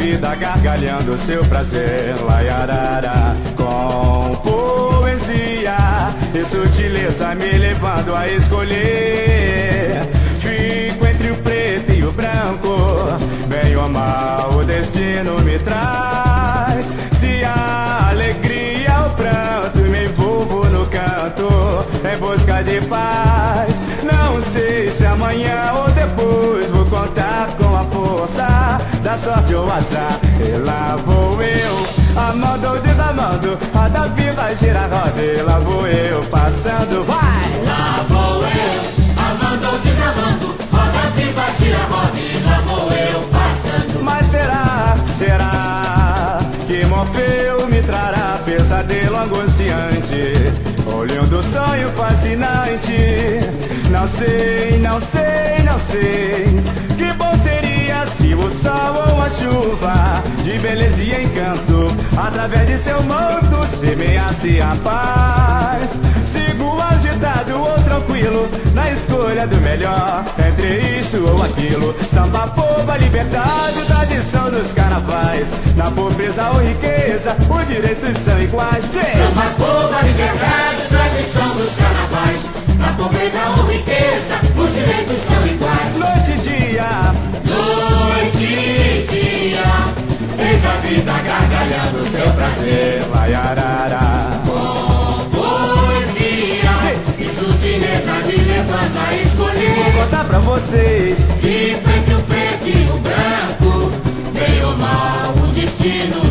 vida gargalhando seu prazer. Laiarara, com poesia e sutileza me levando a escolher. Fico entre o preto e o branco, bem ou mal o destino me traz. Se a alegria é o pranto, me envolvo no canto em busca de paz. Não sei se amanhã ou depois vou contar com a força da sorte ou azar. E lá vou eu, amando ou desamando, a da vida gira a roda. E lá vou eu passando, vai! Lá vou eu, amando ou desamando, roda viva, gira a roda. E lá vou eu passando. Mas será que Morfeu me trará pesadelo angustiante, olhando o sonho fascinante? Não sei, não sei, não sei. Que bom seria se o sol ou a chuva de beleza e encanto através de seu manto semeasse a paz. Sigo agitado ou tranquilo na escolha do melhor entre isso ou aquilo. Samba, povo, liberdade, tradição dos carnavais. Na pobreza ou riqueza, os direitos são iguais. Samba, povo, liberdade, tradição dos carnavais. Na pobreza ou riqueza, os direitos são iguais. Noite e dia, noite e dia, eis a vida gargalhando seu prazer. laiarara, Com poesia e sutileza me levando a escolher. vou contar pra vocês. Fico entre o preto e o branco, bem ou mal o destino